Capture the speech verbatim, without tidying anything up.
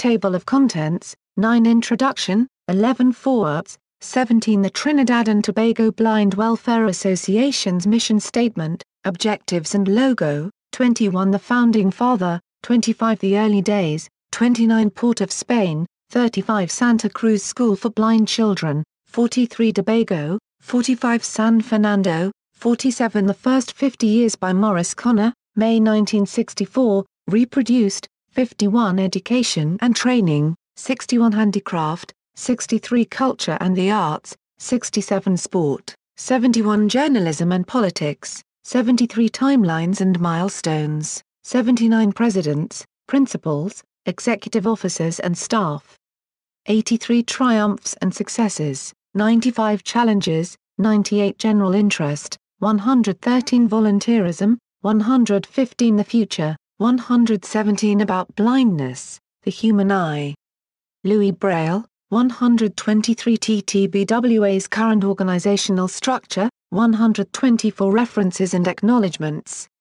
Table of Contents, nine Introduction, eleven Forwards, seventeen The Trinidad and Tobago Blind Welfare Association's Mission Statement, Objectives and Logo, twenty-one The Founding Father, twenty-five The Early Days, twenty-nine Port of Spain, thirty-five Santa Cruz School for Blind Children, forty-three Tobago, forty-five San Fernando, forty-seven The First Fifty Years by Morris Connor, May nineteen sixty-four, reproduced, fifty-one Education and Training, sixty-one Handicraft, sixty-three Culture and the Arts, sixty-seven Sport, seventy-one Journalism and Politics, seventy-three Timelines and Milestones, seventy-nine Presidents, Principals, Executive Officers and Staff, eighty-three Triumphs and Successes, ninety-five Challenges, ninety-eight General Interest, one hundred thirteen Volunteerism, one hundred fifteen The Future, one hundred seventeen About Blindness, The Human Eye. Louis Braille, one hundred twenty-three T T B W A's current organizational structure, one hundred twenty-four References and Acknowledgements,